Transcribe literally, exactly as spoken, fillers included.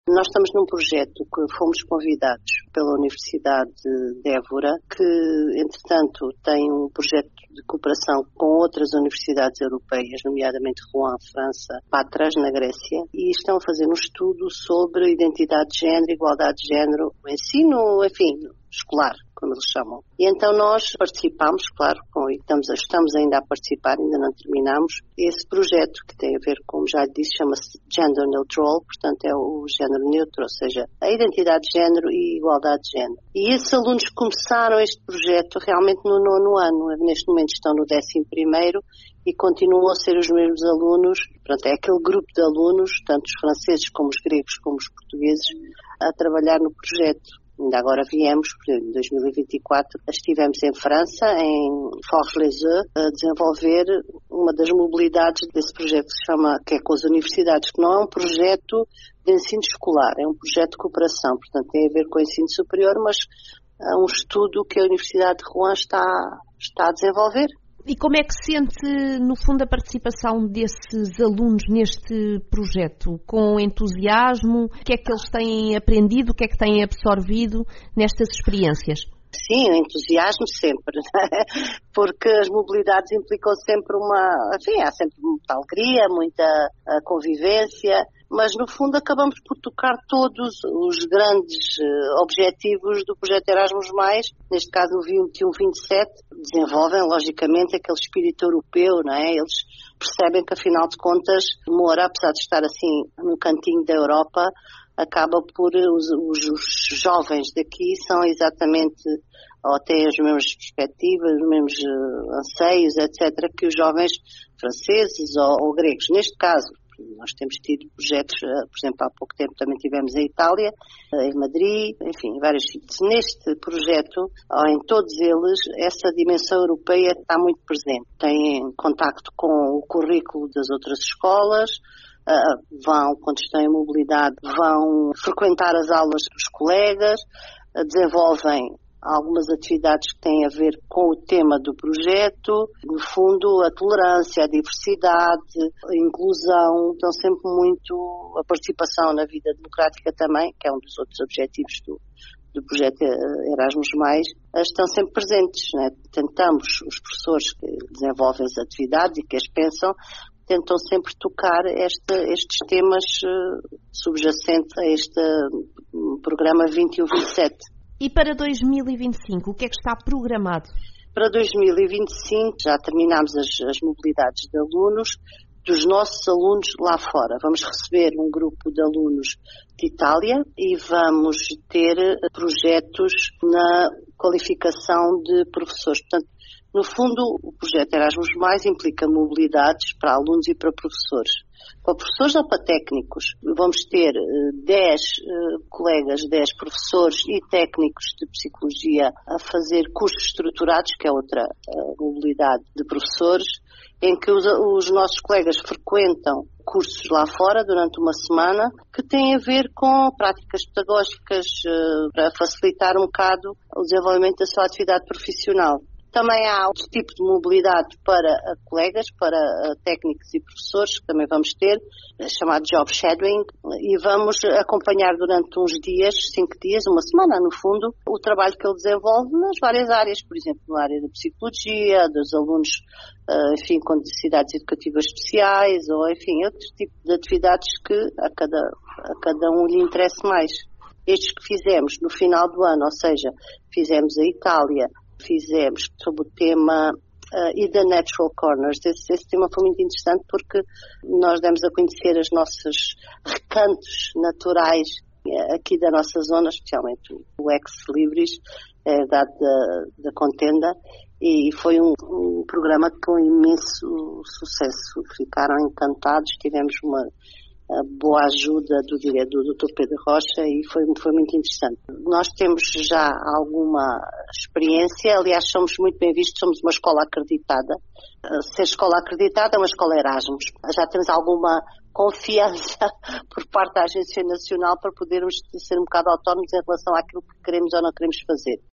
Nós estamos num projeto que fomos convidados pela Universidade de Évora, que, entretanto, tem um projeto de cooperação com outras universidades europeias, nomeadamente Rouen, França, Patras, na Grécia, e estão a fazer um estudo sobre identidade de género, igualdade de género, ensino, enfim, escolar, como eles chamam. E então nós participamos, claro, com, e estamos, estamos ainda a participar, ainda não terminamos, esse projeto que tem a ver, como já disse, chama-se Gender Neutral, portanto é o género neutro, ou seja, a identidade de género e igualdade de género. E esses alunos começaram este projeto realmente no nono ano, neste momento estão no décimo primeiro e continuam a ser os mesmos alunos, portanto é aquele grupo de alunos, tanto os franceses como os gregos como os portugueses, a trabalhar no projeto. Ainda agora viemos, por exemplo, em dois mil e vinte e quatro, estivemos em França, em Forges-les-Eaux, a desenvolver uma das mobilidades desse projeto que se chama, que é com as universidades, que não é um projeto de ensino escolar, é um projeto de cooperação, portanto tem a ver com o ensino superior, mas é um estudo que a Universidade de Rouen está, está a desenvolver. E como é que sente, no fundo, a participação desses alunos neste projeto? Com entusiasmo? O que é que eles têm aprendido? O que é que têm absorvido nestas experiências? Sim, o entusiasmo sempre, porque as mobilidades implicam sempre uma, enfim, há sempre muita alegria, muita convivência, mas no fundo acabamos por tocar todos os grandes objetivos do projeto Erasmus mais, neste caso o vinte e um vinte e sete, desenvolvem logicamente aquele espírito europeu, não é? Eles percebem que afinal de contas, Moura, apesar de estar assim no cantinho da Europa, acaba por, os, os, os jovens daqui são exatamente, ou têm as mesmas perspectivas, os mesmos uh, anseios, etcétera, que os jovens franceses ou, ou gregos. Neste caso, nós temos tido projetos, uh, por exemplo, há pouco tempo também tivemos em Itália, uh, em Madrid, enfim, em vários sítios. Neste projeto, ou em todos eles, essa dimensão europeia está muito presente. Têm contacto com o currículo das outras escolas, Uh, vão, quando estão em mobilidade, vão frequentar as aulas dos colegas, uh, desenvolvem algumas atividades que têm a ver com o tema do projeto, no fundo a tolerância, a diversidade, a inclusão, estão sempre muito, a participação na vida democrática também, que é um dos outros objetivos do, do projeto Erasmus mais, estão sempre presentes, né? Tentamos, os professores que desenvolvem as atividades e que as pensam, tentam sempre tocar este, estes temas uh, subjacentes a este uh, programa vinte e um vinte e sete. E para dois mil e vinte e cinco, o que é que está programado? Para dois mil e vinte e cinco já terminámos as, as mobilidades de alunos, dos nossos alunos lá fora. Vamos receber um grupo de alunos de Itália e vamos ter projetos na qualificação de professores. Portanto, no fundo, o projeto Erasmus mais implica mobilidades para alunos e para professores. Para professores ou para técnicos. Vamos ter dez uh, colegas, dez professores e técnicos de psicologia a fazer cursos estruturados, que é outra uh, mobilidade de professores, em que os, os nossos colegas frequentam cursos lá fora durante uma semana que têm a ver com práticas pedagógicas uh, para facilitar um bocado o desenvolvimento da sua atividade profissional. Também há outro tipo de mobilidade para colegas, para técnicos e professores, que também vamos ter, chamado Job Shadowing, e vamos acompanhar durante uns dias, cinco dias, uma semana no fundo, o trabalho que ele desenvolve nas várias áreas, por exemplo, na área da psicologia, dos alunos, enfim, com necessidades educativas especiais, ou enfim, outro tipo de atividades que a cada, a cada um lhe interesse mais. Estes que fizemos no final do ano, ou seja, fizemos a Itália, fizemos sobre o tema uh, e da Natural Corners. Esse, esse tema foi muito interessante porque nós demos a conhecer os nossos recantos naturais uh, aqui da nossa zona, especialmente o Ex Libris, a idade da, da contenda, e foi um, um programa com imenso sucesso. Ficaram encantados, tivemos uma a boa ajuda do diretor, do doutor Pedro Rocha, e foi, foi muito interessante. Nós temos já alguma experiência, aliás, somos muito bem vistos, somos uma escola acreditada. Ser escola acreditada é uma escola Erasmus. Já temos alguma confiança por parte da Agência Nacional para podermos ser um bocado autónomos em relação àquilo que queremos ou não queremos fazer.